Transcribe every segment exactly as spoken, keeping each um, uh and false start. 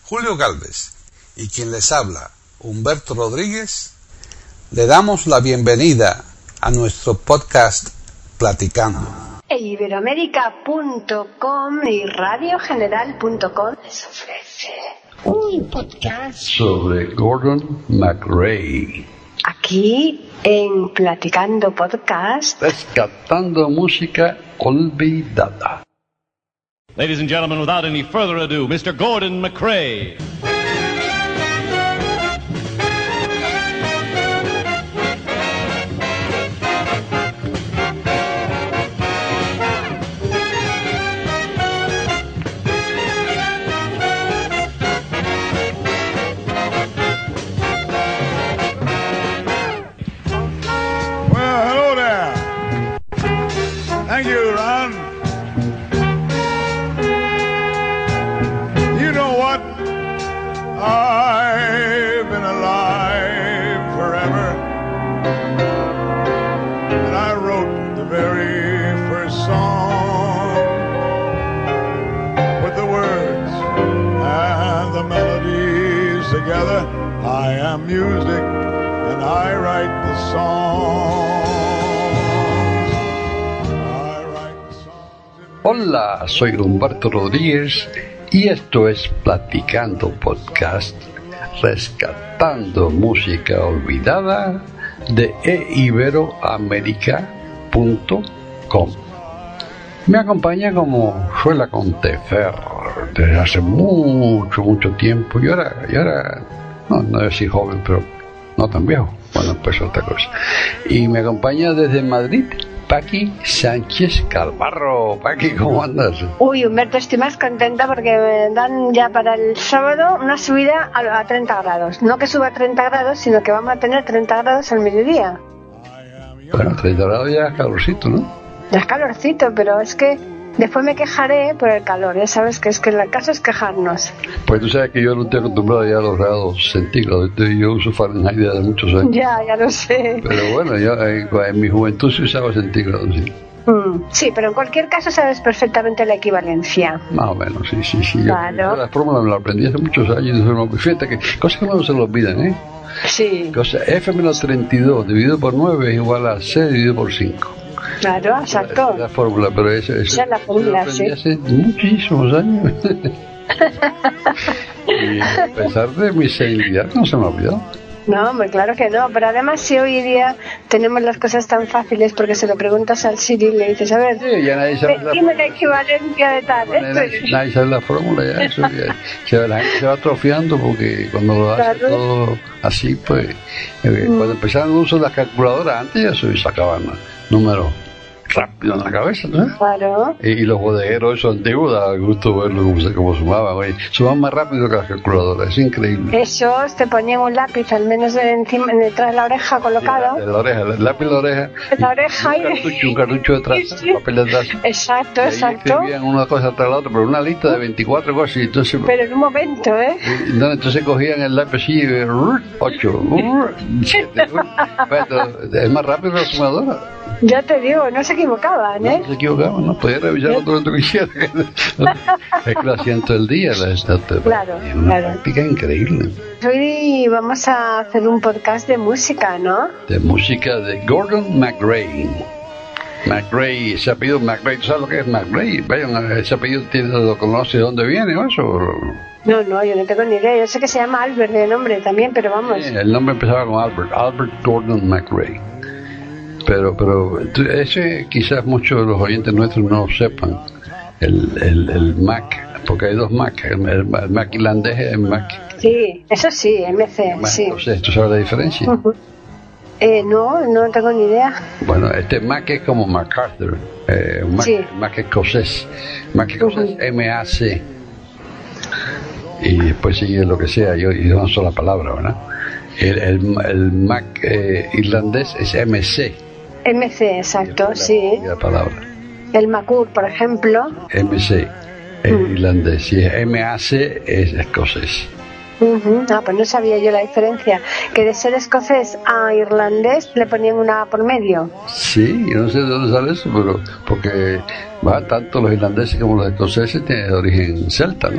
Julio Galvez y quien les habla, Humberto Rodríguez, le damos la bienvenida a nuestro podcast Platicando. E iberoamérica punto com y radio general punto com les ofrece un podcast sobre Gordon MacRae. Aquí en Platicando Podcast, Rescatando música olvidada. Ladies and gentlemen, without any further ado, Mister Gordon MacRae. Thank you, Ron. You know what? I've been alive forever. And I wrote the very first song. Put the words and the melodies together. I am music and I write the song. Hola, soy Humberto Rodríguez y esto es Platicando Podcast, rescatando música olvidada de e iberoamérica punto com. Me acompaña, como suele acontecer desde hace mucho, mucho tiempo, y ahora, y ahora no, no es decir joven, pero no tan viejo, bueno, pues otra cosa. Y me acompaña desde Madrid, Paqui Sánchez Calvarro. Paqui, ¿cómo andas? Uy, Humberto, estoy más contenta porque me dan ya para el sábado una subida a, a treinta grados. No que suba a treinta grados, sino que vamos a tener treinta grados al mediodía. Bueno, treinta grados ya es calorcito, ¿no? Ya es calorcito, pero es que después me quejaré por el calor. Ya sabes que es que la casa es quejarnos. Pues tú sabes que yo no estoy acostumbrado ya a los grados centígrados. Yo uso Fahrenheit desde muchos años. Ya, ya lo sé. Pero bueno, yo en, en mi juventud sí usaba centígrados, sí. Mm, sí, pero en cualquier caso sabes perfectamente la equivalencia. Más o menos, sí, sí, sí. Claro. Yo, yo la fórmula me la aprendí hace muchos años. Fíjate que cosas que no se lo olvidan, ¿eh? Sí. Cosa, F menos treinta y dos dividido por nueve es igual a C dividido por cinco. Claro, exacto. La, la fórmula, pero eso, eso esa es la fórmula, lo sí. Hace muchísimos años. Y a pesar de mi senilidad, no se me ha olvidado. No, hombre, claro que no, pero además si hoy día tenemos las cosas tan fáciles porque se lo preguntas al Siri y le dices, a ver, Sí, ya nadie sabe la dime la equivalencia de tal. Bueno, Esto nadie, es- nadie sabe la fórmula ya, eso ya, se, la gente se va atrofiando porque cuando lo hace Claro. todo así, pues eh, cuando empezaron el uso de las calculadoras antes ya se sacaban números rápido en la cabeza, ¿no? Claro. Y, y los bodegueros esos antiguos, daba gusto verlo cómo, se, cómo sumaban, oye, sumaban más rápido que las calculadoras, es increíble. Esos te ponían un lápiz al menos encima, detrás de la oreja colocado. De la oreja, el lápiz de la oreja, En la oreja un y... cartucho, un cartucho detrás, Sí. papel detrás. Exacto, Y ahí exacto. escribían una cosa tras la otra, pero una lista de veinticuatro cosas, y entonces... Pero en un momento, ¿eh? Y, no, entonces cogían el lápiz así, eh, ocho, siete, bueno, es más rápido que la sumadora. Ya te digo, no se equivocaban, ¿eh? No se equivocaban, no podía revisar otro lo que quisiera. Es que lo hacían todo el día. La, esta, Claro, es una claro. práctica increíble. Hoy vamos a hacer un podcast de música, ¿no? De música de Gordon MacRae. MacRae, ese apellido MacRae, ¿tú sabes lo que es MacRae? Vayan, ese apellido tiene, lo conoce de dónde viene o eso. No, no, yo no tengo ni idea. Yo sé que se llama Albert de nombre también, pero vamos. Sí, el nombre empezaba con Albert, Albert Gordon MacRae. Pero, pero ese quizás muchos de los oyentes nuestros no lo sepan, el, el, el Mac, porque hay dos Mac, el, el, el Mac irlandés y el Mac. Sí, eso sí, M C, Mac, sí. no sé, ¿tú sabes la diferencia? Ujú. Eh, no, no tengo ni idea. Bueno, este Mac es como MacArthur, eh, Mac, Sí. Mac escocés, Mac escocés, Ujú. M A C. Y después sigue lo que sea, y y una sola palabra, ¿verdad? El, el, el Mac eh, irlandés es M C. M C, exacto, La- sí. La palabra. El Macur, por ejemplo. M C es Mm. irlandés y M A C es escocés. Uh-huh. Ah, pues no sabía yo la diferencia. Que de ser escocés a irlandés le ponían una A por medio. Sí, yo no sé de dónde sale eso, pero porque va, tanto los irlandeses como los escoceses tienen de origen celta, ¿no?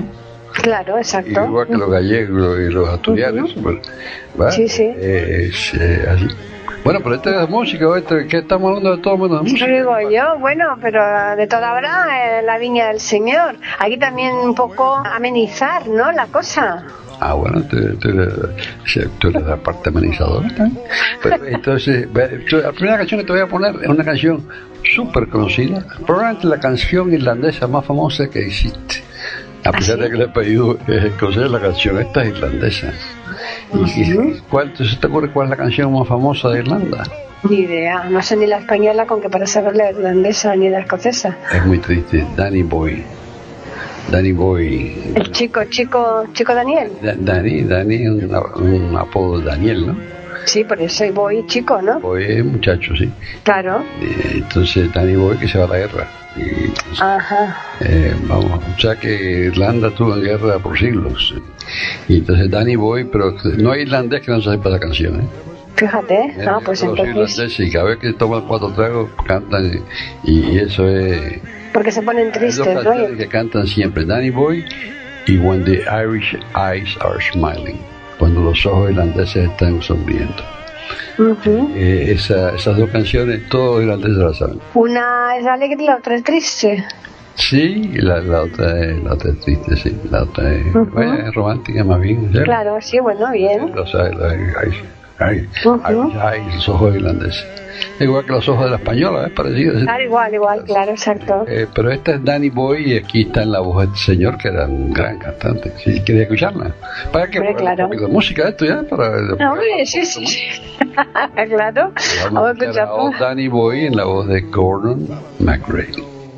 Claro, exacto. Igual que los gallegos y los asturianos. Uh-huh. Pues, ¿va? Sí, sí. Eh, es eh, así. Bueno, pero esta es música, este, que estamos hablando de todo menos de música. Eso digo yo, bueno, pero de toda hora eh, la viña del Señor. Aquí también un poco amenizar, ¿no? La cosa. Ah, bueno, tú, tú, tú eres la parte amenizadora también. Pero, entonces, la primera canción que te voy a poner es una canción súper conocida, probablemente la canción irlandesa más famosa que existe. A pesar ¿Ah, sí? de que le he pedido eh, conocer la canción, esta es irlandesa. ¿Y, uh-huh. ¿cuál, ¿Se te ocurre cuál es la canción más famosa de Irlanda? Ni idea, no sé ni la española con que para saber la irlandesa ni la escocesa. Es muy triste, Danny Boy. Danny Boy. El chico, chico, chico Daniel. Da, Danny, Danny es un, un apodo de Daniel, ¿no? Sí, por eso hay Boy chico, ¿no? Boy es muchacho, sí. Claro. Eh, entonces Danny Boy que se va a la guerra. Y, entonces, Ajá. Eh, vamos, o sea que Irlanda estuvo en guerra por siglos. Y entonces Danny Boy, pero no hay irlandés que no se sepa la canción, ¿eh? Fíjate, eh, no, pues entonces... Y cada vez que toman cuatro tragos cantan y, y eso es... Porque se ponen tristes, hay dos ¿no? canciones que cantan siempre, Danny Boy y When the Irish Eyes Are Smiling, cuando los ojos irlandeses están sonriendo. Uh-huh. Eh, esa, esas dos canciones todos los irlandeses las saben. Una es alegre y la otra es triste. Sí, la, la otra es la otra es triste, sí, la otra es, uh-huh. bueno, es romántica más bien, ¿sí? Claro, sí, bueno, bien. Los, los, los, Irish, Irish, uh-huh. Irish Eyes, los ojos irlandeses. Igual que los ojos de la española, es parecido. Claro, igual, igual, claro, exacto. Eh, pero esta es Danny Boy y aquí está en la voz de este señor que era un gran cantante. Si quería escucharla. ¿Para qué? Claro. Un poquito de música esto ya. Para, no, hombre, sí, sí, sí. Claro. Vamos a escuchar a Danny Boy en la voz de Gordon McRae.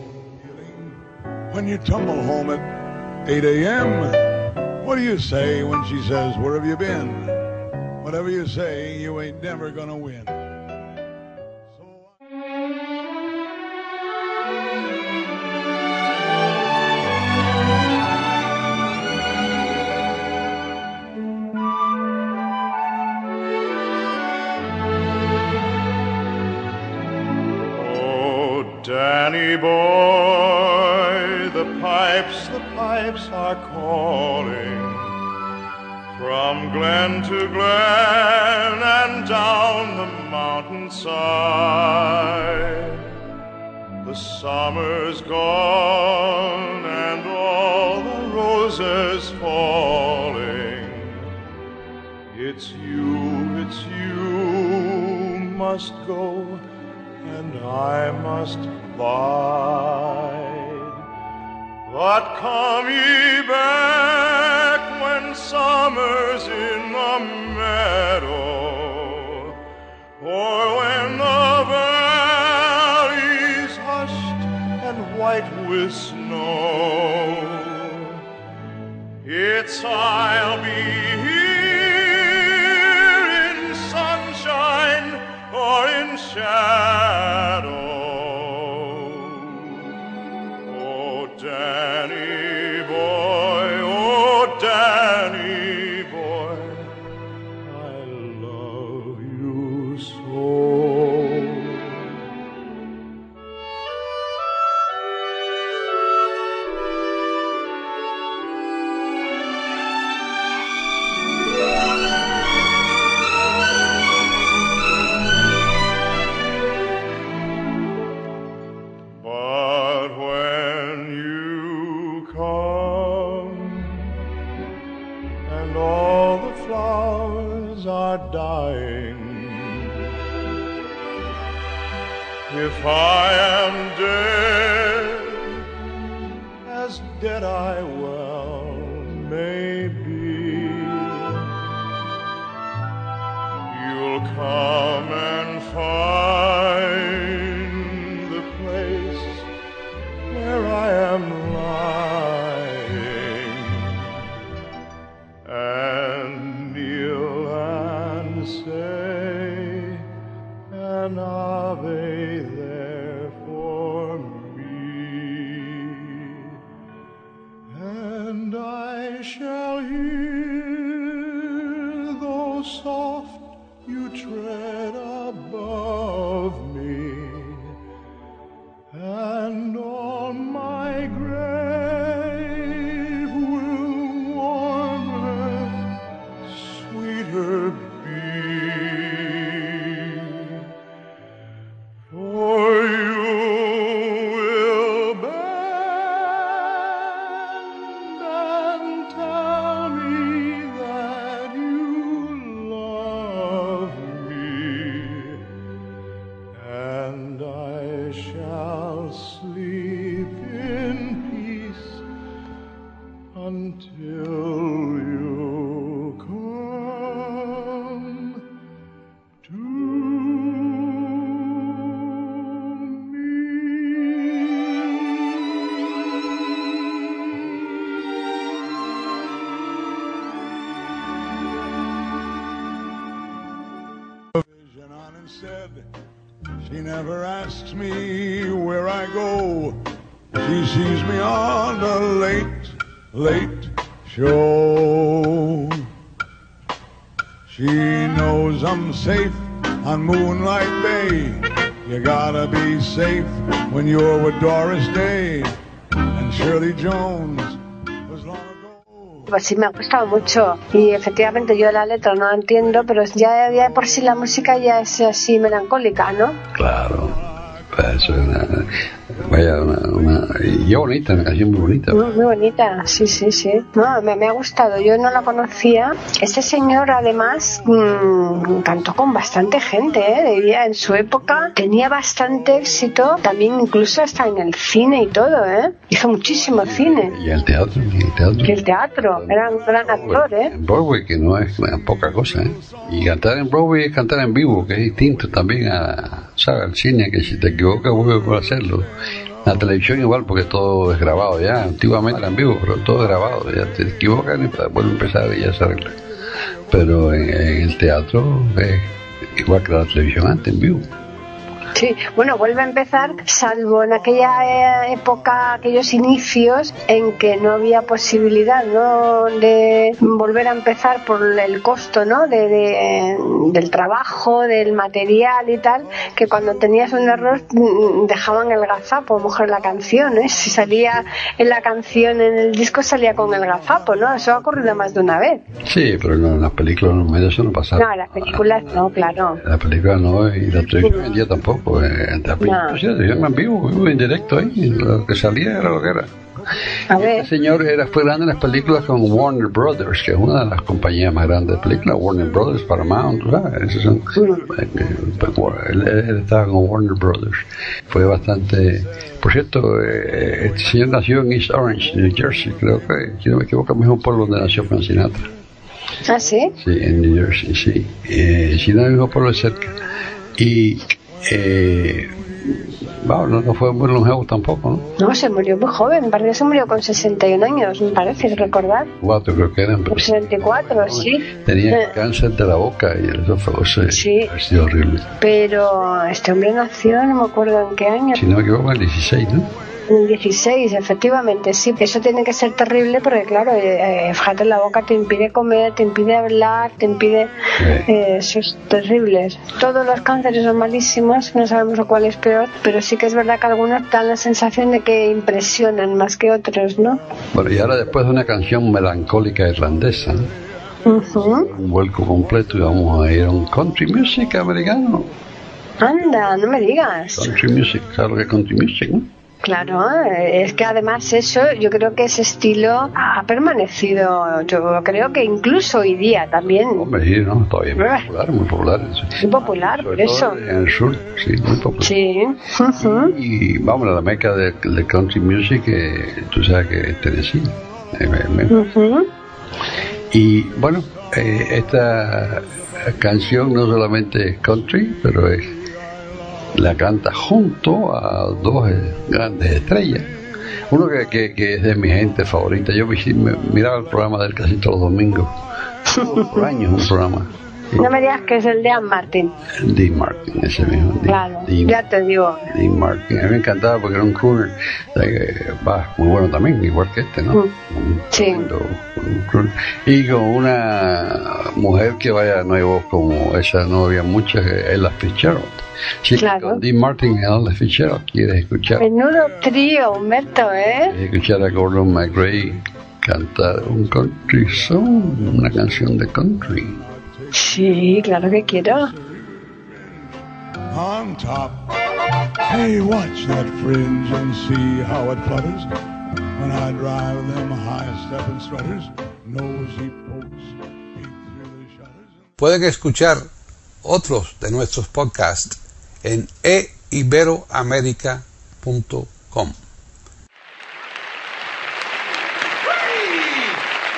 When you tumble home at eight a.m., what do you say when she says, where have you been? Whatever you say, you ain't never gonna win. Danny boy, the pipes, the pipes are calling from glen to glen and down the mountainside. The summer's gone and all the roses falling. It's you, it's you must go and I must bide. But come ye back when summer's in the meadow, or when the valley's hushed and white with snow. It's I'll be here in sunshine or in shadow. Oh, Danny boy, oh, Danny boy, I love you so. If I am dead, as dead I well may be, you'll come and find the place where I am lying, and kneel and say an Ave there for me, and I shall hear, though soft, you tread above me, and on my grave will till you come to vision on and said, she never asks me where I go. She sees me on the late, late show. She knows I'm safe on Moonlight Bay. You gotta be safe when you're with Doris Day and Shirley Jones was long ago. Pues sí, me ha gustado mucho y efectivamente yo la letra no la entiendo, pero ya, ya por sí la música ya es así melancólica, ¿no? Claro, eso es una, vaya, una, una, y bonita, una canción muy bonita. Muy, muy bonita, sí, sí, sí. No, me, me ha gustado, yo no la conocía. Este señor además mmm, cantó con bastante gente, ¿eh? En su época tenía bastante éxito, también incluso hasta en el cine y todo, ¿eh? Hizo muchísimo cine. Y el teatro, y el teatro. Y el teatro, era un gran actor, ¿eh? En Broadway, que no es poca cosa, ¿eh? Y cantar en Broadway es cantar en vivo, que es distinto también a, ¿sabes? Al cine, que si te equivocas vuelve por hacerlo. La televisión igual, porque todo es grabado ya. Antiguamente era en vivo, pero todo es grabado. Ya te equivocas y vuelve a empezar y ya se arregla. Pero en, en el teatro es igual que la televisión antes, en vivo. Sí, bueno, vuelve a empezar, salvo en aquella eh, época, aquellos inicios en que no había posibilidad, ¿no?, de volver a empezar por el costo, ¿no?, de, de, del trabajo, del material y tal, que cuando tenías un error dejaban el gazapo, a lo mejor la canción, ¿eh? Si salía en la canción, en el disco salía con el gazapo, ¿no? Eso ha ocurrido más de una vez. Sí, pero no, en las películas no, eso no pasaba. No, en las películas no, claro. En las películas no, y la televisión en día tampoco. Pues, en la película, no. En vivo, en directo ahí, lo que salía era lo que era. A ver. Este señor era, fue grande en las películas con Warner Brothers, que es una de las compañías más grandes de películas. Warner Brothers, Paramount, ¿sabes? Esos son, mm. él, él estaba con Warner Brothers. Fue bastante. Por cierto, eh, este señor nació en East Orange, New Jersey, creo que, si no me equivoco, es el mismo pueblo donde nació Frank Sinatra. ¿Ah, sí? Sí, en New Jersey, sí. Eh, si no, el mismo pueblo de cerca. Y. Eh, bueno, no, no fue muy longevo tampoco, ¿no? No, se murió muy joven, me parece que se murió con sesenta y un años, me parece recordar. Cuatro creo que eran. sesenta y cuatro, sí. Tenía eh. cáncer de la boca y el esófago, se, sí. Ha sido horrible. Pero este hombre nació, no me acuerdo en qué año. Si no me equivoco, en el dieciséis, ¿no? En el dieciséis, efectivamente, sí. Eso tiene que ser terrible porque, claro, eh, fíjate, la boca te impide comer, te impide hablar, te impide... Eh, eso es terrible. Todos los cánceres son malísimos, no sabemos cuál es peor, pero sí que es verdad que algunos dan la sensación de que impresionan más que otros, ¿no? Bueno, y ahora después de una canción melancólica irlandesa, uh-huh. un vuelco completo, y vamos a ir a un country music americano. Anda, no me digas. Country music, ¿sabes lo que es country music, no? Claro, es que además eso, yo creo que ese estilo ha permanecido, yo creo que incluso hoy día también. Hombre, sí, ¿no? Todavía muy popular, muy popular. Muy popular, por eso. En el sur, sí, muy popular. Sí. Uh-huh. Y, y vamos, a la meca de, de country music, eh, tú sabes que es Tennessee. Eh, uh-huh. Y bueno, eh, esta canción no solamente es country, pero es... la canta junto a dos grandes estrellas. Uno que, que, que es de mi gente favorita. Yo me, me, miraba el programa del casi todos los domingos. Por años un programa. No me digas que es el de Dean Martin. Dean Martin, ese mismo. Dean, claro, Dean, ya te digo. Dean Martin. A mí me encantaba porque era un crooner. Va muy bueno también, igual que este, ¿no? Mm. Sí. Lindo, un y con una mujer que vaya, no hay voz como esa, no había muchas, Ella Fitzgerald. Sí, claro. Con Dean Martin y Ella Fitzgerald quieres escuchar. Menudo trío, Humberto, ¿eh? Quieres escuchar a Gordon McRae cantar un country song, una canción de country. Sí, claro que quiero. On top, hey, watch that fringe and see how it flutters when I drive them high-stepping strutters, nosy pokes peek through the shutters. Pueden escuchar otros de nuestros podcasts en e iberoamerica punto com.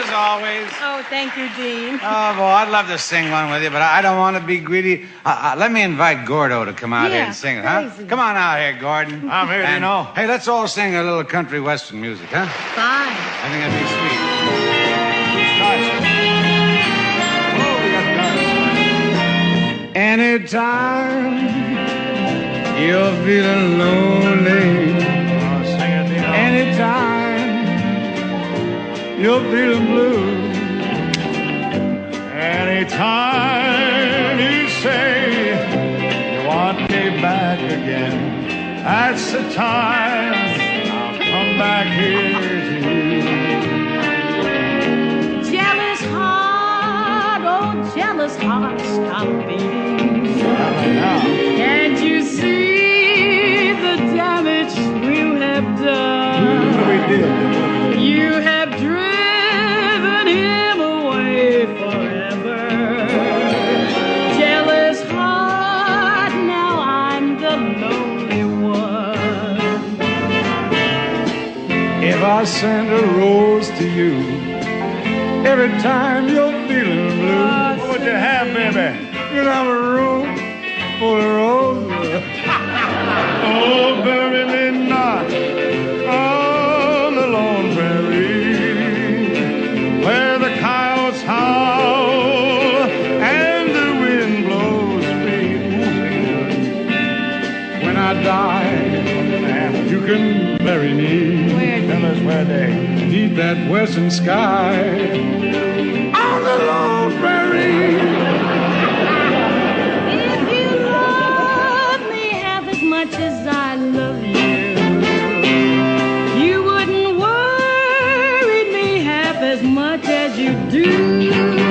as always. Oh, thank you, Dean. Oh, boy, I'd love to sing one with you, but I don't want to be greedy. Uh, uh, let me invite Gordo to come out yeah, here and sing it, huh? crazy. Come on out here, Gordon. I'm here, and, you know. Hey, let's all sing a little country western music, huh? Fine. I think that'd be sweet. Anytime you're feeling lonely, Oh, sing it, Dino. anytime you're feeling blue, Anytime you say you want me back again, that's the time I'll come back here to you. Jealous heart, oh, jealous heart, stop beating. Can't you see the damage you have done? We did. You have driven him away forever. Jealous heart, now I'm the lonely one. If I send a rose to you every time you're feeling blue, what would you have, baby? You'd have a room full of roses. Oh, bury me not on the lone prairie, where the coyotes howl and the wind blows free. When I die, you can bury me. Tell us where they need that western sky on the lone prairie. If you love me half as much as I love you, you wouldn't worry me half as much as you do.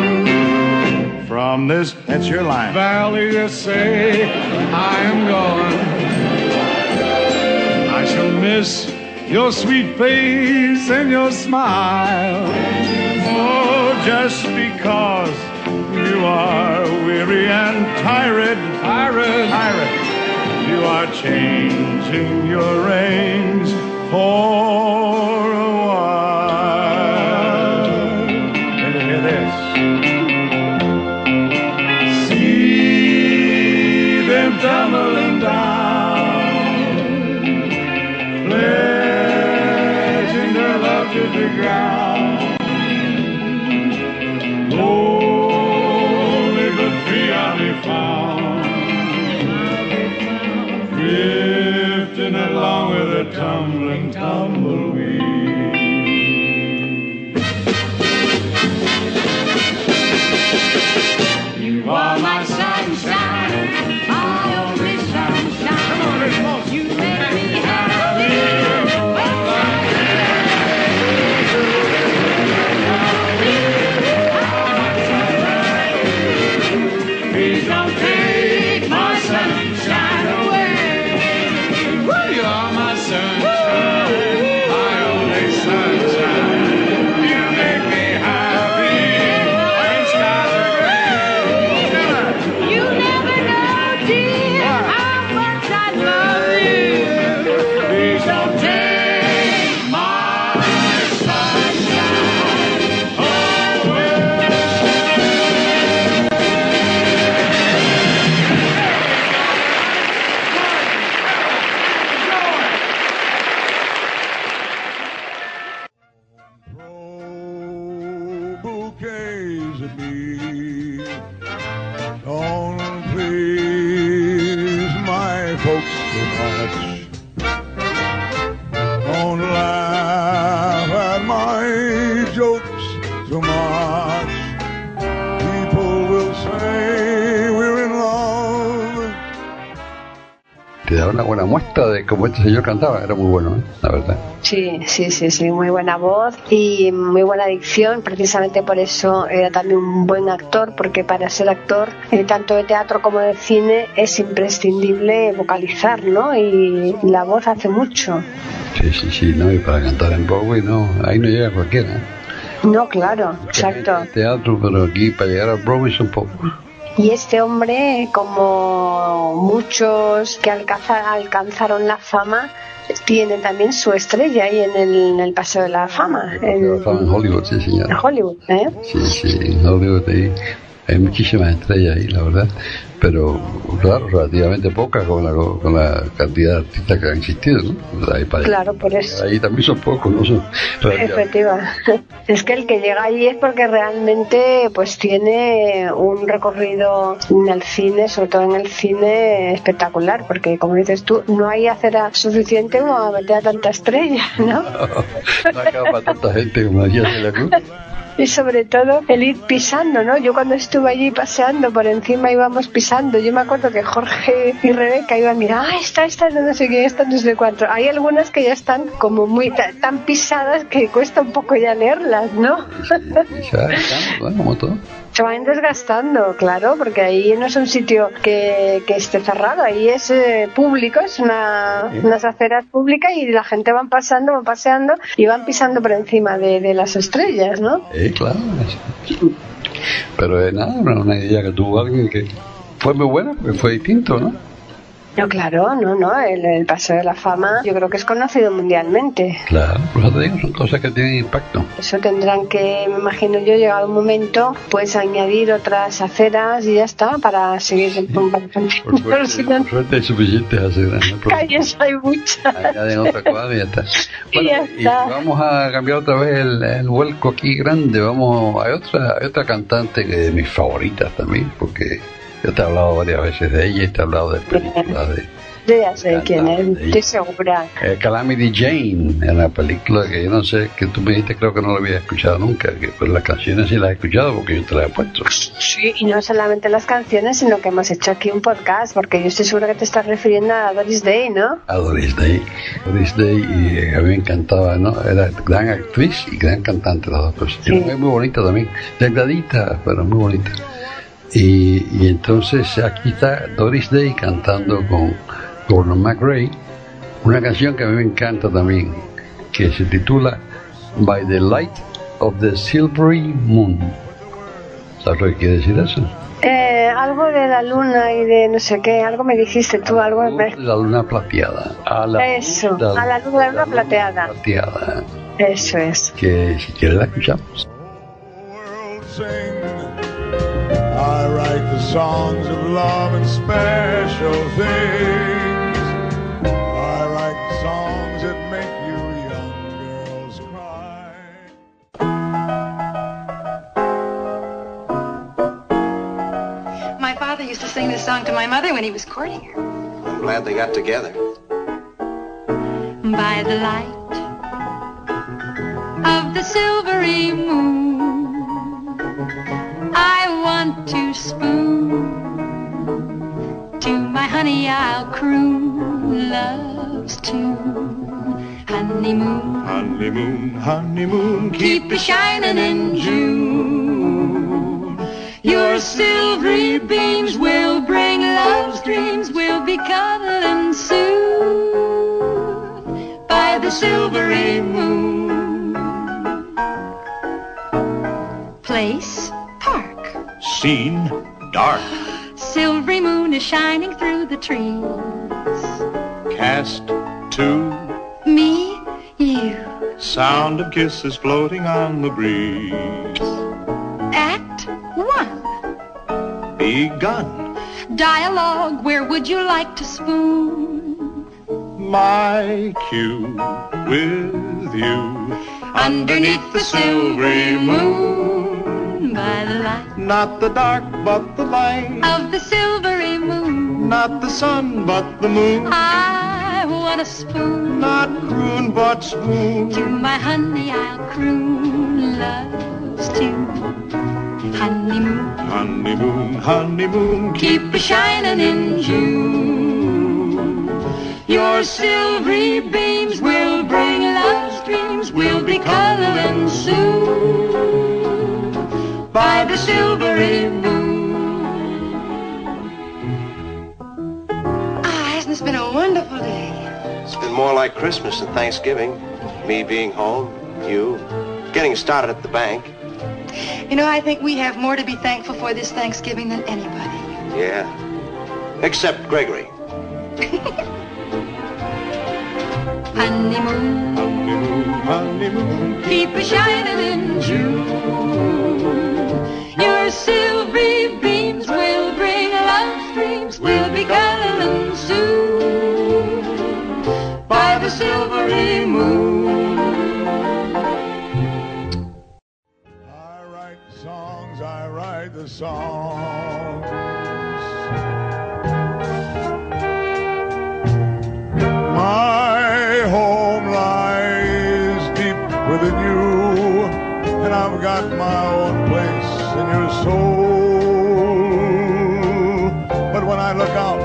From this, that's your line. valley to say I am gone. I shall miss your sweet face and your smile. Oh, just because you are weary and tired, Tired, tired, you are changing your reins for a while. Let me hear this. See them tumbling down, pledging their love to the ground. Only the free I'll be found, drifting along with a tumbling tumbleweed. You are my sunshine, my only sunshine. Come on, let's go. You make me happy. Please don't take my sunshine away. you are my sunshine, my only sunshine. You make me happy when skies are gray. You never know, dear, how much I love you. Please don't take my sunshine away. Throw bouquets at me. Don't please my folks too much. Don't laugh at my jokes too much. People will say we're in love. Te da una buena muestra de cómo este señor cantaba. Era muy bueno, ¿eh? La verdad. Sí, sí, sí, sí, muy buena voz y muy buena dicción. Precisamente por eso era también un buen actor, porque para ser actor, eh, tanto de teatro como de cine, es imprescindible vocalizar, ¿no? Y la voz hace mucho. Sí, sí, sí, ¿no? Y para cantar en Broadway, no, ahí no llega cualquiera, ¿eh? No, claro, exacto. Hay teatro, pero aquí para llegar a Broadway son pocos. Y este hombre, como muchos que alcanza, alcanzaron la fama, tiene también su estrella ahí en el, en el Paseo de la Fama. En, en Hollywood, sí, señor. En Hollywood, ¿eh? Sí, sí, en Hollywood ahí hay muchísimas estrellas ahí, la verdad. Pero, claro, relativamente pocas con la, con la cantidad de artistas que han existido, ¿no? Ahí para claro, por eso. Ahí también son pocos, ¿no? Son efectiva. Es que el que llega allí es porque realmente pues tiene un recorrido en el cine, sobre todo en el cine, espectacular, porque como dices tú, no hay acera suficiente como a meter a tanta estrella, ¿no? No acaba para tanta gente como decía Celia Cruz. Y sobre todo el ir pisando, ¿no? Yo cuando estuve allí paseando por encima íbamos pisando. Yo me acuerdo que Jorge y Rebeca iban a mirar, ah, esta, esta, no sé qué, esta, no sé cuánto. Hay algunas que ya están como muy tan pisadas que cuesta un poco ya leerlas, ¿no? Sí, sí, ya están, bueno, como todo. Se van desgastando, claro, porque ahí no es un sitio que, que esté cerrado, ahí es eh, público, es una, unas aceras públicas y la gente van pasando, van paseando y van pisando por encima de, de las estrellas, ¿no? Sí, claro. Pero eh, nada, una idea que tuvo alguien que fue muy buena, que fue distinto, ¿no? No, claro, no, no, el, el Paseo de la Fama yo creo que es conocido mundialmente. Claro, pues te digo, son cosas que tienen impacto. Eso tendrán que, me imagino yo, llegado un momento, pues añadir otras aceras y ya está, para seguir sí. Por suerte, por suerte hay suficientes aceras, ¿no? Calles hay muchas. Añaden otra cuadra y ya está. Bueno, y ya está. Y vamos a cambiar otra vez el, el vuelco aquí grande, vamos, hay otra, hay otra cantante que es de mis favoritas también, porque yo te he hablado varias veces de ella y te he hablado de películas de... Yo ya sé quién es, estoy segura. Eh, Calamity Jane, en la película que yo no sé, que tú me dijiste, creo que no la había escuchado nunca, que pues las canciones sí las he escuchado porque yo te las he puesto. Sí, y no solamente las canciones, sino que hemos hecho aquí un podcast, porque yo estoy segura que te estás refiriendo a Doris Day, ¿no? A Doris Day. Doris Day, y eh, a mí me encantaba, ¿no? Era gran actriz y gran cantante, las dos cosas. Sí. Y muy, muy bonita también, delgadita, pero muy bonita. Y, y entonces aquí está Doris Day cantando con Gordon McRae una canción que a mí me encanta también, que se titula By the Light of the Silvery Moon. ¿Sabes lo que quiere decir eso? Eh, algo de la luna y de no sé qué, algo me dijiste tú, a algo la, me... la luna plateada. A la, eso, la, a la luna, la luna plateada. plateada. Eso es. Que si quieres la escuchamos. I write the songs of love and special things. I write the songs that make you young girls cry. My father used to sing this song to my mother when he was courting her. I'm glad they got together. By the light of the silvery moon, I want to spoon. To my honey I'll croon love's tune. Honeymoon, Honeymoon, honeymoon, keep a shining in June. Your silvery beams will bring love's dreams. We'll be cuddling soon by the silvery moon. Place, park. scene, dark. Silvery moon is shining through the trees. Cast two, Me, you. sound of kisses floating on the breeze. Act one. Begun. Dialogue, where would you like to spoon? My cue with you. Underneath the silvery moon, by the light Not the dark, but the light. of the silvery moon, Not the sun, but the moon. I want a spoon. Not croon, but swoon. To my honey I'll croon love's tune. Honeymoon, Honeymoon, honeymoon, keep a shining in June. Your silvery beams will bring love's dreams. We'll be cuddling soon by the silvery moon. Ah, hasn't this been a wonderful day? It's been more like Christmas than Thanksgiving. Me being home, you, getting started at the bank. You know, I think we have more to be thankful for this Thanksgiving than anybody. Yeah. Except Gregory. Honeymoon, honeymoon, honeymoon, keep a shining in June. Your silvery beams will bring love streams. We'll be cuddling soon by the silvery moon. I write songs, I write the songs. My home lies deep within you, and I've got my own place in your soul. But when I look out,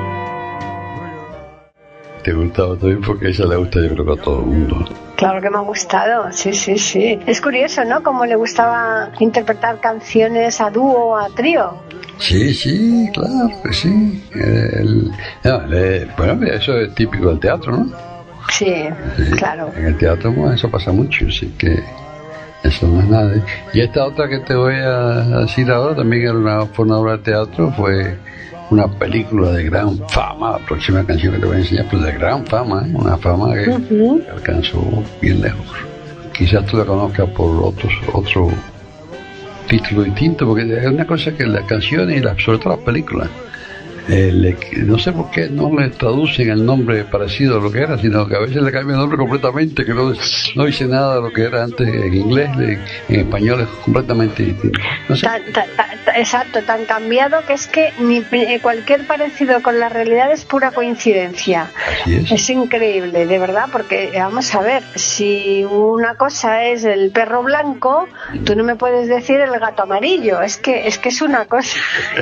¿Te gustaba también? Porque esa le gusta, yo creo que a todo el mundo. Claro que me ha gustado, sí, sí, sí. Es curioso, ¿no? Cómo le gustaba interpretar canciones a dúo o a trío. Sí, sí, claro que sí. El, no, el, bueno, eso es típico del teatro, ¿no? Sí, sí, claro. En el teatro bueno, eso pasa mucho, así que eso no es nada. Y esta otra que te voy a decir ahora también era una, fue una obra de teatro, fue una película de gran fama. La próxima canción que te voy a enseñar, pues de gran fama, ¿eh? Una fama que uh-huh. alcanzó bien lejos. Quizás tú la conozcas por otros otro título distinto, porque es una cosa que las canciones y la, sobre todo las películas, eh, le, no sé por qué no le traducen el nombre parecido a lo que era, sino que a veces le cambian el nombre completamente, que no, no dice nada de lo que era antes en inglés, en, en español es completamente distinto. No sé. Tan, tan, tan, exacto, tan cambiado que es que ni cualquier parecido con la realidad es pura coincidencia. Así es. Es increíble, de verdad, porque vamos a ver, si una cosa es el perro blanco, tú no me puedes decir el gato amarillo, es que es que es una cosa.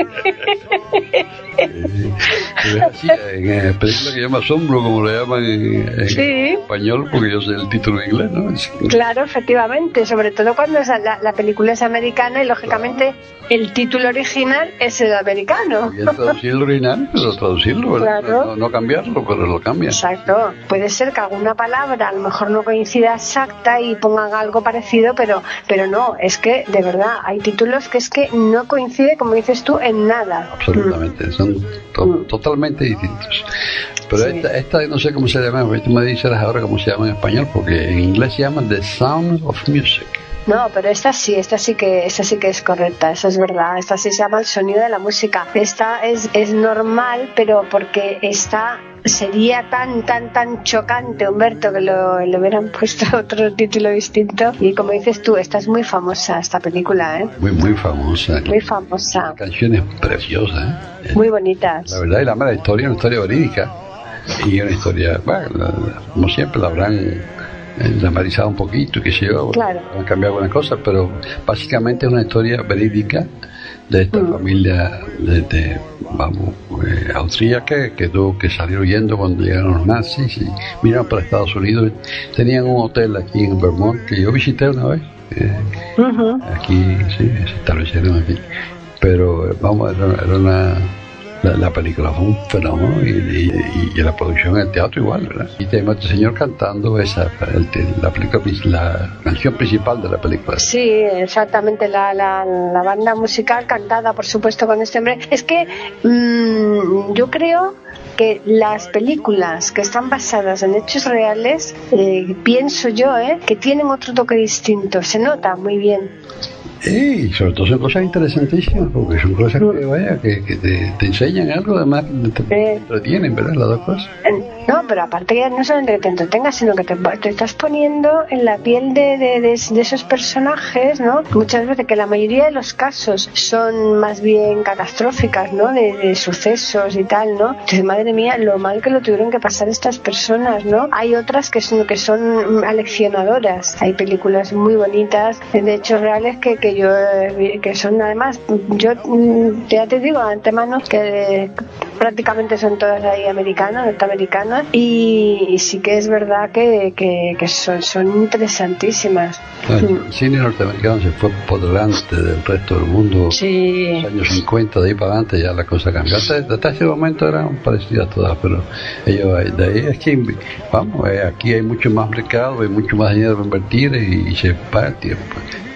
Es así, en la película que llama Asombro, como lo llaman en, en sí. español, porque yo sé el título en inglés, ¿no? Es... Claro, efectivamente, sobre todo cuando es la, la película es americana y lógicamente el título original es el americano. Bien traducir el original, pero traducirlo, claro. no, no cambiarlo, pero lo cambian. Exacto, puede ser que alguna palabra a lo mejor no coincida exacta y pongan algo parecido, pero, pero no, es que de verdad hay títulos que es que no coincide, como dices tú, en nada. Absolutamente, mm. son to- mm. totalmente distintos. Pero sí. esta, esta no sé cómo se llama, tú me dices ahora cómo se llama en español, porque en inglés se llama The Sound of Music. No, pero esta sí, esta sí que, esta sí que es correcta, eso es verdad. Esta sí se llama El sonido de la música. Esta es, es normal, pero porque esta sería tan, tan, tan chocante, Humberto, que lo, le hubieran puesto otro título distinto. Y como dices tú, esta es muy famosa, esta película, ¿eh? Muy, muy famosa. Muy famosa. Canciones preciosas, ¿eh? Muy bonitas. La verdad, y la mala historia, una historia verídica. Y una historia, bueno, la, la, como siempre la habrán dramatizado un poquito, qué sé yo, claro. han cambiado algunas cosas, pero básicamente es una historia verídica de esta mm. familia de, de vamos, eh, austríaca que tuvo que salir huyendo cuando llegaron los nazis y miraron para Estados Unidos. Tenían un hotel aquí en Vermont que yo visité una vez, eh, uh-huh. aquí, sí, se establecieron aquí, pero vamos, era, era una La, la película fue un fenómeno y, y, y la producción en el teatro igual, ¿verdad? Y tenemos a este señor cantando esa el, la, película, la canción principal de la película. Sí, exactamente, la, la, la banda musical cantada, por supuesto, con este hombre. Es que mmm, yo creo que las películas que están basadas en hechos reales, eh, pienso yo, eh, que tienen otro toque distinto, se nota muy bien. Y sobre todo son cosas interesantísimas, porque son cosas que, vaya, que, que te, te enseñan algo, además te, te entretienen, ¿verdad? Las dos cosas. No, pero aparte que no solamente que te entretengas, sino que te, te estás poniendo en la piel de, de, de, de esos personajes, ¿no? Muchas veces, que la mayoría de los casos son más bien catastróficas, ¿no? De, de sucesos y tal, ¿no? Entonces, madre mía, lo mal que lo tuvieron que pasar estas personas, ¿no? Hay otras que son, que son aleccionadoras. Hay películas muy bonitas de hechos reales que, que yo, que son además, yo ya te digo, antemano que prácticamente son todas ahí americanas, norteamericanas, y, y sí que es verdad que, que, que son, son interesantísimas. El cine norteamericano se fue por delante del resto del mundo. Sí. En los años cincuenta, de ahí para adelante ya la cosa cambió. Hasta, hasta ese momento eran parecidas todas, pero ellos, de ahí es que, vamos, aquí hay mucho más mercado, hay mucho más dinero para invertir y, y se paga el tiempo.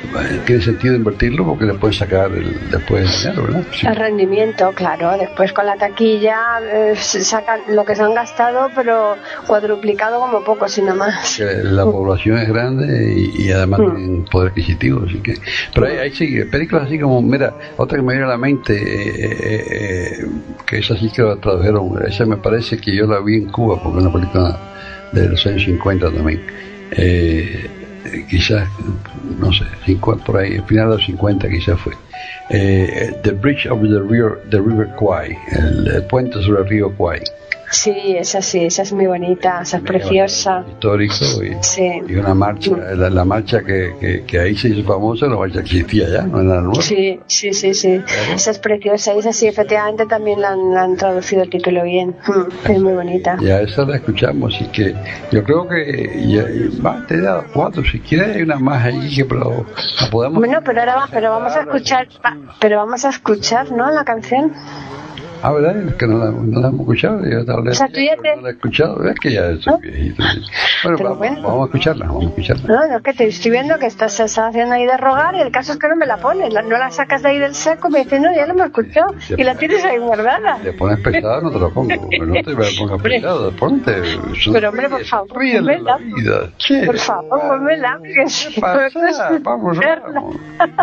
tiene sentido invertirlo porque le pueden sacar el, después el dinero, ¿verdad? Sí. El rendimiento, claro. Después con la taquilla eh, sacan lo que se han gastado, pero cuadruplicado como poco, sino más. La población es grande y, y además mm. tienen poder adquisitivo, así que. Pero hay, hay sí, películas así como, mira, otra que me viene a la mente, eh, eh, que esa sí que la tradujeron, esa me parece que yo la vi en Cuba, porque es una película de los años cincuenta también. Eh, quizás, no sé, cincuenta, por ahí, al final de los cincuenta quizás fue. Eh, The Bridge over the River, the river Kwai, el, el puente sobre el río Kwai. Sí, esa sí, esa es muy bonita, esa es preciosa. Histórico y, sí. y una marcha, la, la marcha que, que, que ahí se hizo famosa, la marcha que existía ya, no era nueva. Sí, sí, sí, sí. ¿Claro? Esa es preciosa y esa sí, efectivamente también la han, la han traducido el título bien. Mm, es muy bonita. Ya esa la escuchamos, así que yo creo que ya, va, te he dado cuatro, si quieres hay una más ahí que pero la podemos. Bueno, pero ahora va, pero vamos a escuchar, pero vamos a escuchar, ¿no? La canción. Ah, ¿verdad? Es que no la, no la hemos escuchado. Yo o sea, tú ya te... no la he escuchado. Es que ya estoy ¿no? viejito. Bueno, vamos, bueno, vamos a escucharla, vamos a escucharla. No, no, que te estoy viendo que estás, estás haciendo ahí de rogar y el caso es que no me la pones. La, no la sacas de ahí del seco y me dices, no, ya la hemos escuchado. Y la tienes ahí guardada. Te pones pesada, no te la pongo. No te pongas pesada, ponte. Pero hombre, por favor, ponmela. Vida. Por favor, ponmela. ¿Qué pasa? Vamos, vamos.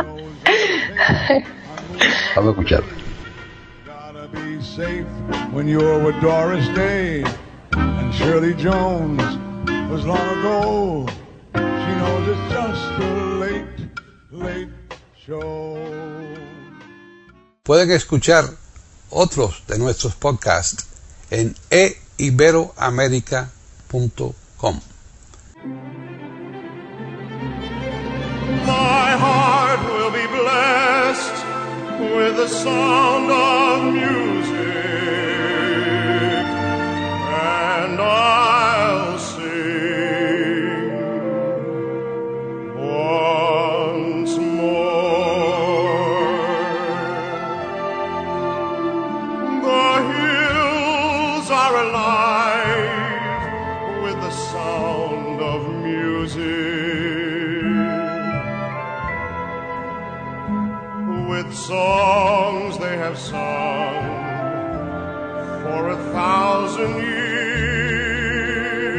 Vamos a escucharla. Be safe when you're with Doris Day and Shirley Jones was long ago. She knows it's just a late, late show. Pueden escuchar otros de nuestros podcasts en e iberoamerica punto com. My heart will be blessed with the sound of music, and I'll sing once more. The hills are alive with the sound of music, with songs they have sung for a thousand years.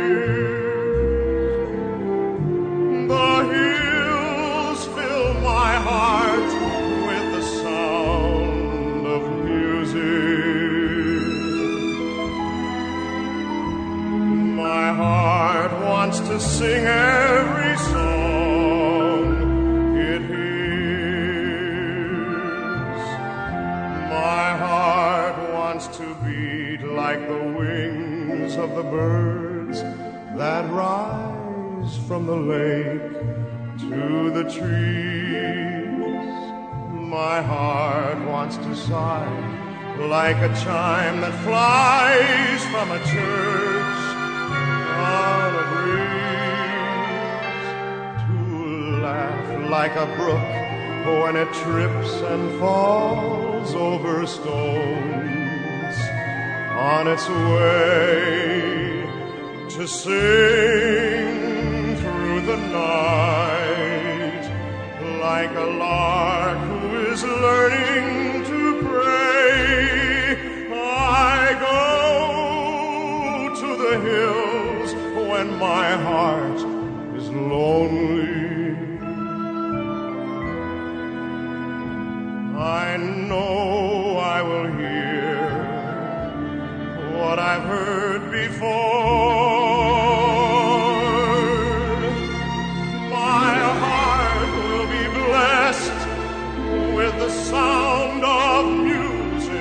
The hills fill my heart with the sound of music. My heart wants to sing every song it hears. My heart wants to beat like the wings of the birds that rise from the lake to the trees. My heart wants to sigh like a chime that flies from a church on a breeze, to laugh like a brook when it trips and falls over stones on its way, to sing through the night like a lark who is learning to pray. I go to the hills when my heart is lonely. I know I will hear what I've heard before. My heart will be blessed with the sound of music,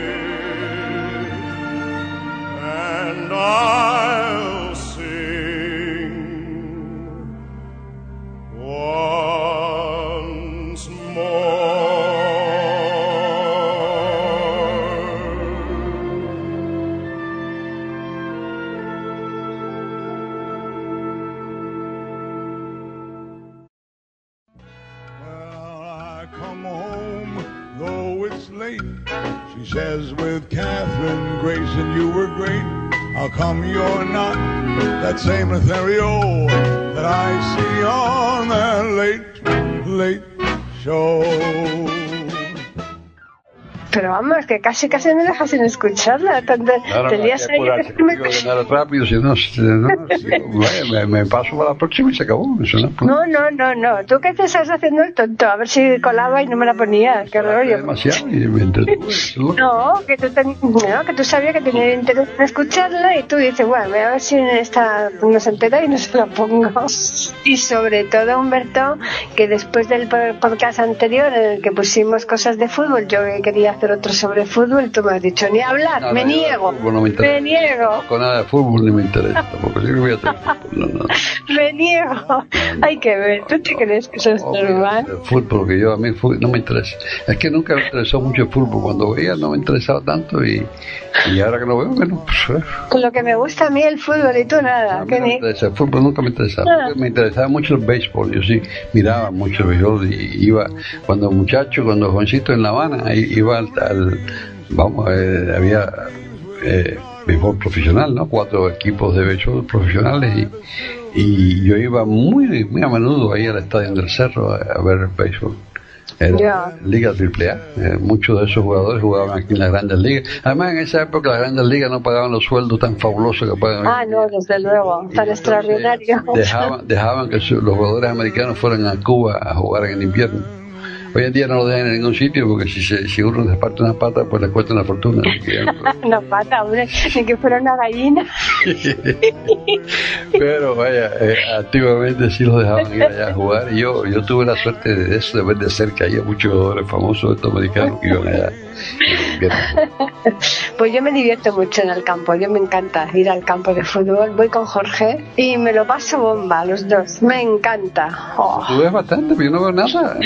and I'll sing once more. She says with Catherine Grayson you were great. How come you're not that same Lothario that I see on that late, late show. Pero vamos, que casi casi me dejas sin escucharla. Claro, Tendrías ahí que que ganar rápido, si no, si no si, me, me paso para la próxima y se acabó. Eso no, no, no, no, no. Tú que te estás haciendo el tonto, a ver si colaba y no me la ponías. Qué rollo. Demasiado y me no, que tú, ten, no, que tú sabías que tenía interés en escucharla y tú dices, bueno, a ver si esta no se entera y no se la pongo. Y sobre todo, Humberto, que después del podcast anterior en el que pusimos cosas de fútbol, yo quería hacer otro sobre fútbol, tú me has dicho ni hablar, no, me no, niego, no me, me niego. Con nada de fútbol ni me interesa, tampoco si voy a tener fútbol, no, no. Me niego. Hay que ver, ¿tú te crees que eso es Obvio, normal? El fútbol, que yo a mí fútbol, no me interesa. Es que nunca me interesó mucho el fútbol, cuando veía no me interesaba tanto y, y ahora que lo veo, bueno, pues... Con lo que me gusta a mí el fútbol y tú nada. A mí no me interesa, el fútbol nunca me interesaba. Ah. Me interesaba mucho el béisbol, yo sí miraba mucho el béisbol y iba, cuando muchacho, cuando jovencito en La Habana, iba al, al vamos, eh, había eh, béisbol profesional, ¿no? Cuatro equipos de béisbol profesionales y, y yo iba muy muy a menudo ahí al estadio del Cerro a, a ver el béisbol. Era yeah. Liga triple A. Eh, muchos de esos jugadores jugaban aquí en las grandes ligas. Además, en esa época las grandes ligas no pagaban los sueldos tan fabulosos que pagan. Ah, no, desde luego, tan extraordinarios. Dejaban, dejaban que su, los jugadores americanos fueran a Cuba a jugar en el invierno. Hoy en día no lo dejan en ningún sitio porque si, se, si uno les parte una pata, pues les cuesta una fortuna. Una pata, hombre, ni que fuera una gallina. Pero vaya, eh, activamente sí los dejaban ir allá a jugar. Y yo, yo tuve la suerte de eso, de ver de cerca ahí a muchos jugadores famosos de estos americanos que iban allá. Pues yo me divierto mucho en el campo, yo me encanta ir al campo de fútbol, voy con Jorge y me lo paso bomba, los dos, me encanta. Oh. Tú ves bastante, pero yo no veo nada.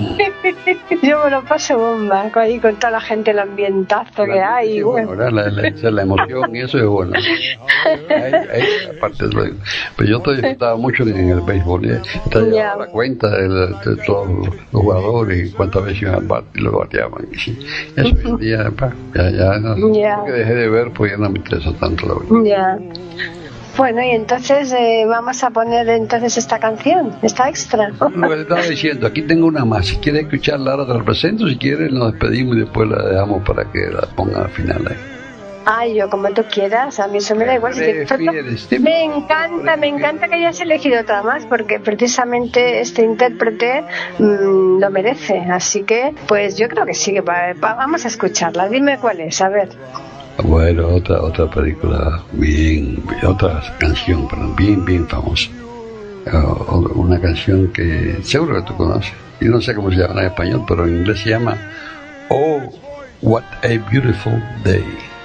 Yo me lo paso bomba, ahí con toda la gente, el ambientazo la que hay. Sí, bueno, bueno. La, la, la, la emoción y eso es bueno. Ahí, ahí, aparte de lo, pero yo estoy disfrutaba mucho en el béisbol, ¿eh? Te llevaba la cuenta de, de, de todos los jugadores y cuántas veces iban al bate y lo bateaban. Y sí. Eso hoy en día, pa, ya, ya, no, yeah. que dejé de ver, pues ya no me interesa tanto la verdad. Ya. Yeah. Bueno, y entonces eh, vamos a poner entonces esta canción, esta extra. Lo que te estaba diciendo, aquí tengo una más. Si quieres escucharla ahora te la presento, si quieres nos despedimos y después la dejamos para que la pongan al final ahí. Ay, yo como tú quieras, a mí eso me da igual. Si te... Me encanta, me encanta que hayas elegido otra más, porque precisamente este intérprete mmm, lo merece. Así que, pues yo creo que sí, que va, va, vamos a escucharla. Dime cuál es, a ver. Bueno, otra otra película bien, otra canción, perdón, bien, bien famosa. Uh, una canción que seguro que tú conoces. Yo no sé cómo se llama en español, pero en inglés se llama Oh, What a Beautiful Day.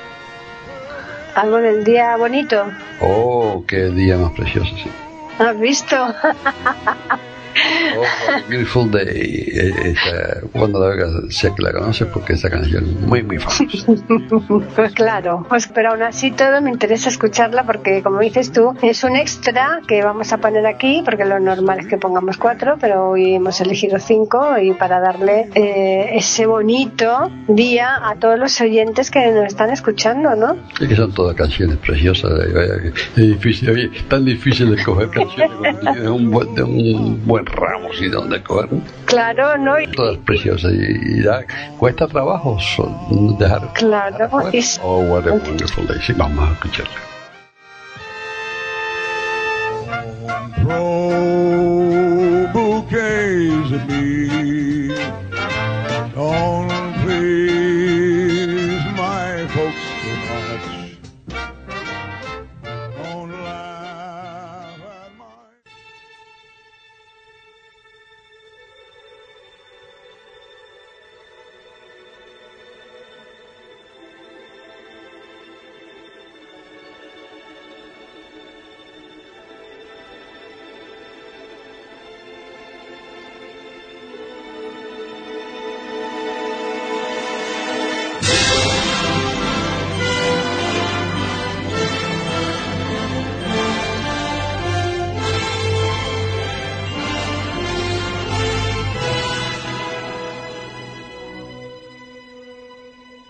¿Algo del día bonito? Oh, qué día más precioso, sí. ¿Has visto? Oh, What a Beautiful Day. Esa, cuando la oigas, sé que la conoces porque esa canción es muy, muy famosa. Pues claro, pues pero aún así todo me interesa escucharla porque, como dices tú, es un extra que vamos a poner aquí porque lo normal es que pongamos cuatro, pero hoy hemos elegido cinco y para darle eh, ese bonito día a todos los oyentes que nos están escuchando, ¿no? Es que son todas canciones preciosas. Es difícil, oye, tan difícil de coger canciones cuando tienes un buen, de un buen ramos y donde coger. Claro, ¿no? Todas preciosas y, y ya cuesta trabajo son, dejar. Claro. Dejar es... Oh, what a wonderful day. Sí, vamos a escucharla. Throw bouquets at me. Don't please my folks too much. Don't laugh at my...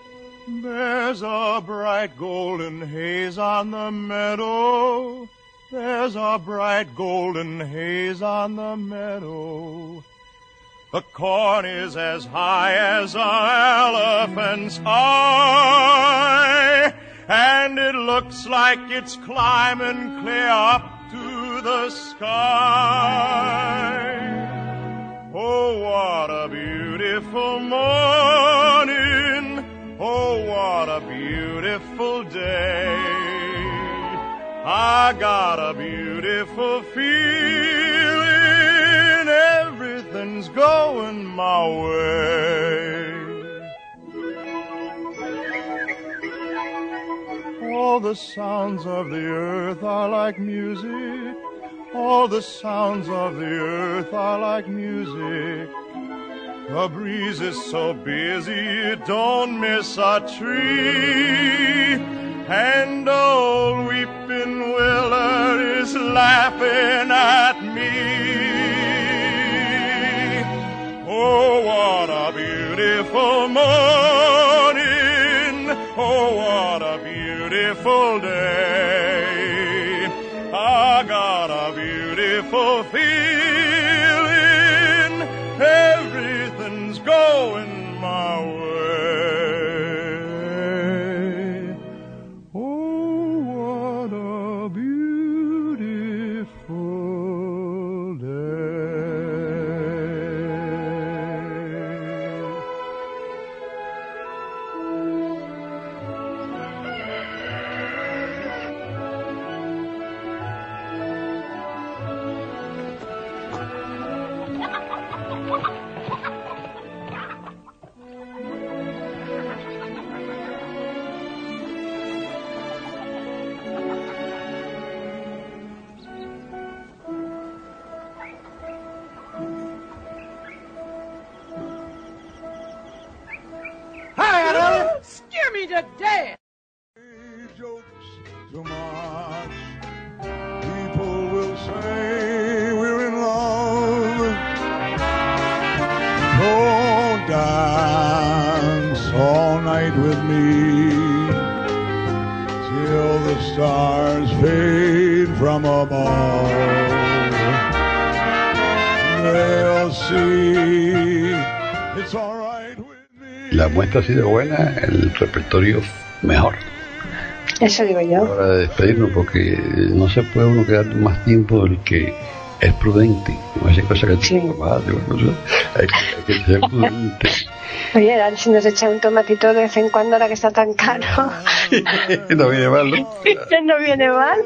There's a bright golden haze on the meadow. There's a bright golden haze on the meadow. The corn is as high as an elephant's eye, and it looks like it's climbing clear up to the sky. Oh, what a beautiful morning. Oh, what a beautiful day. I got a beautiful feeling, everything's going my way. All the sounds of the earth are like music. All the sounds of the earth are like music. The breeze is so busy it don't miss a tree. And old weeping Willard is laughing at me. Oh, what a beautiful morning. Oh, what a beautiful day. I got a beautiful feeling. Everything's going my way. Scare me to death. Jokes too much. People will say we're in love. Don't dance all night with me till the stars fade from above. They'll see it's all right with me. La muestra ha sido buena, el repertorio mejor. Eso digo yo. Ahora de despedirnos, porque no se puede uno quedar más tiempo del que es prudente. No es cosa que sí. Más, no sé. hay, hay que ser prudente. Oye, a ver si nos echa un tomatito de vez en cuando ahora que está tan caro. No viene mal, ¿no? No viene mal.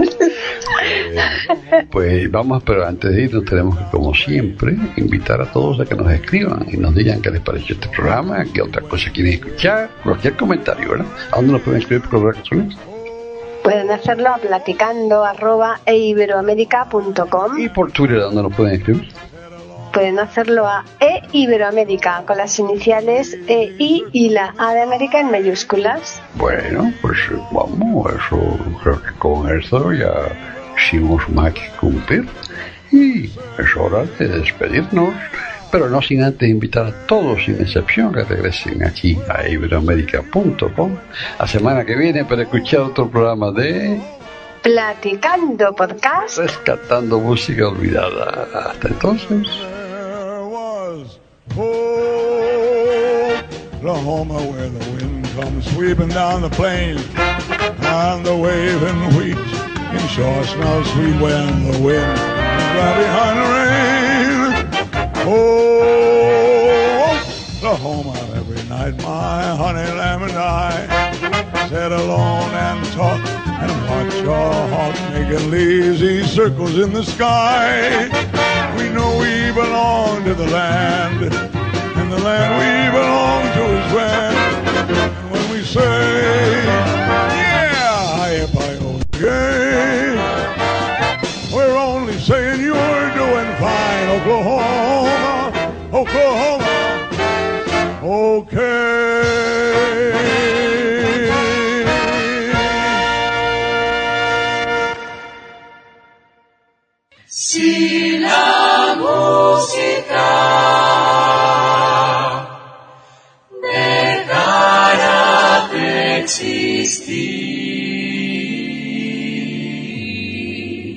Eh, pues vamos, pero antes de irnos tenemos que, como siempre, invitar a todos a que nos escriban y nos digan qué les pareció este programa, qué otra cosa quieren escuchar, cualquier comentario, ¿verdad? ¿A dónde nos pueden escribir por correo electrónico? Pueden hacerlo a platicando arroba eiberoamerica punto com. Y por Twitter, ¿a dónde nos pueden escribir? Pueden hacerlo a eiberoamerica con las iniciales E I y la A de América en mayúsculas. Bueno, pues vamos, eso creo que con eso ya hicimos más que cumplir y es hora de despedirnos, pero no sin antes invitar a todos sin excepción que regresen aquí a iberoamerica punto com la semana que viene para escuchar otro programa de Platicando Podcast, rescatando música olvidada. Hasta entonces. Oklahoma, where the wind comes sweeping down the plain, and the waving wheat in shore smells sweet when the wind is right behind the rain. Oh, Oklahoma, every night my honey lamb and I sit alone and talk and watch our hawk making lazy circles in the sky. We know we belong to the land, and the land we belong to is grand. And when we say, yeah, hi-yi-bi-oh-yay, we're only saying you're doing fine, Oklahoma, Oklahoma, okay. Si la música dejara de existir,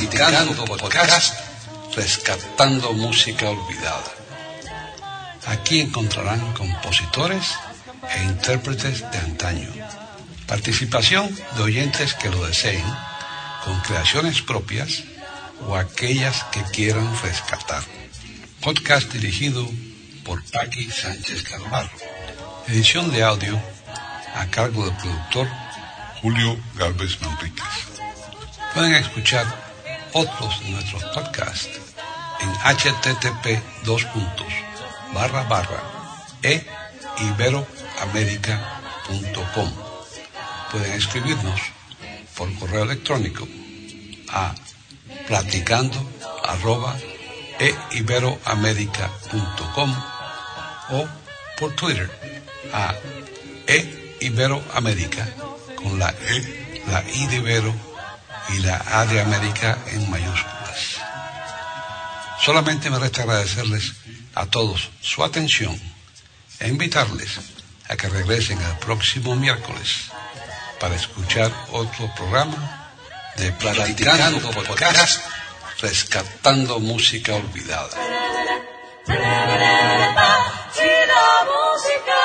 Platicando Podcast, rescatando música olvidada. Aquí encontrarán compositores e intérpretes de antaño. Participación de oyentes que lo deseen, con creaciones propias o aquellas que quieran rescatar. Podcast dirigido por Paqui Sánchez Calvarro. Edición de audio a cargo del productor Julio Galvez Manríquez. Pueden escuchar otros de nuestros podcasts en http dos puntos barra barra e iberoamerica punto com. Pueden escribirnos por correo electrónico a platicando arroba e iberoamerica punto com o por Twitter a e iberoamerica con la E, la I de Ibero y la A de América en mayúsculas. Solamente me resta agradecerles a todos su atención e invitarles a que regresen el próximo miércoles para escuchar otro programa de Platicando Podcast, rescatando música olvidada. Si la música